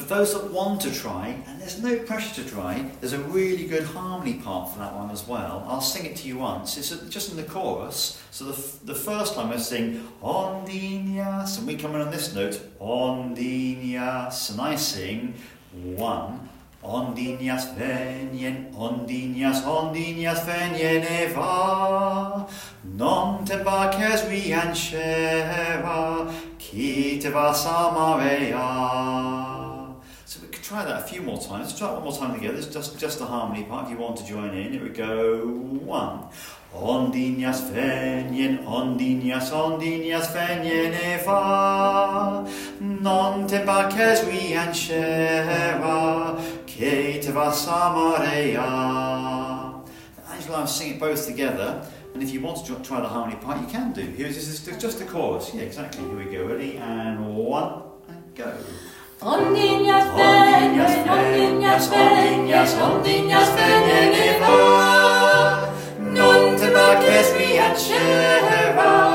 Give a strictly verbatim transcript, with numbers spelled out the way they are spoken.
For those that want to try, and there's no pressure to try, there's a really good harmony part for that one as well. I'll sing it to you once. It's just in the chorus. So the, f- the first time I sing Ondinias, and we come in on this note, Ondinias, and I sing one. Ondinias venien, ondinias, ondinias venien eva, non te baces riancera, qui te vas amarea. So we could try that a few more times. Let's try it one more time together. It's just, just the harmony part. If you want to join in, it would go one. Ondinias venien, ondinias, ondinias venien eva, non te baces riancera, que te vas amarea. Angela, I'll sing it both together, and if you want to try the harmony part, you can do. Here's this is just the chorus. Yeah, exactly. Here we go. Ready? And one, and go. Ondinias venien, ondinias venien, ondinias venien eva, non te baces riancera.